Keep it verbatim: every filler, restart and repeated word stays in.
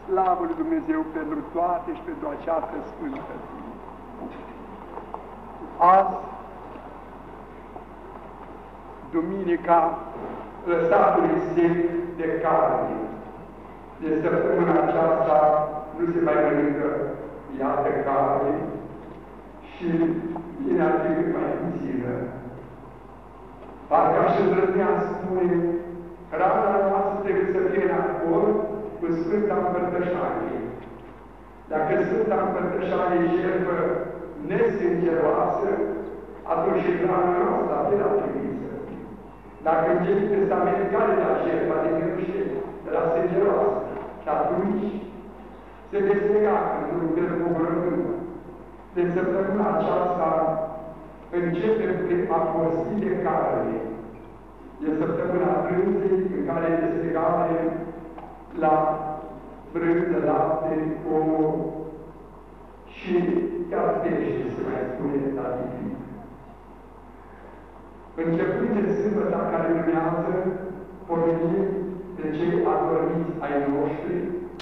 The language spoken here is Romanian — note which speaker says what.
Speaker 1: Slavă lui Dumnezeu pentru toate și pentru această sfântă zi. Azi, duminica lăsatului sec de carne. De săptămâna aceasta nu se mai mănâncă iată carne și vine ar fi mai puțină. Parcă aș îndrăznea spune, hrana noastră trebuie să fie în acord cu Sfânta Împărtășanie. Dacă Sfânta Împărtășanie e jertfă nesângeroasă, atunci și hrana noastră la fel ar trebui să fie. Dacă în Vechiul Testament care la jertfa de mirușe, era sângeroasă, și atunci se deslega când lucrăm cu vrăbână. De săptămâna aceasta începem prin apostii de carne. E săptămâna brânzei în care deslegare la brânză, lapte, ouă și chiar pește, se mai spune la divin. Începând de sâmbăta care urmează, pomenim de cei adormiți ai noștri,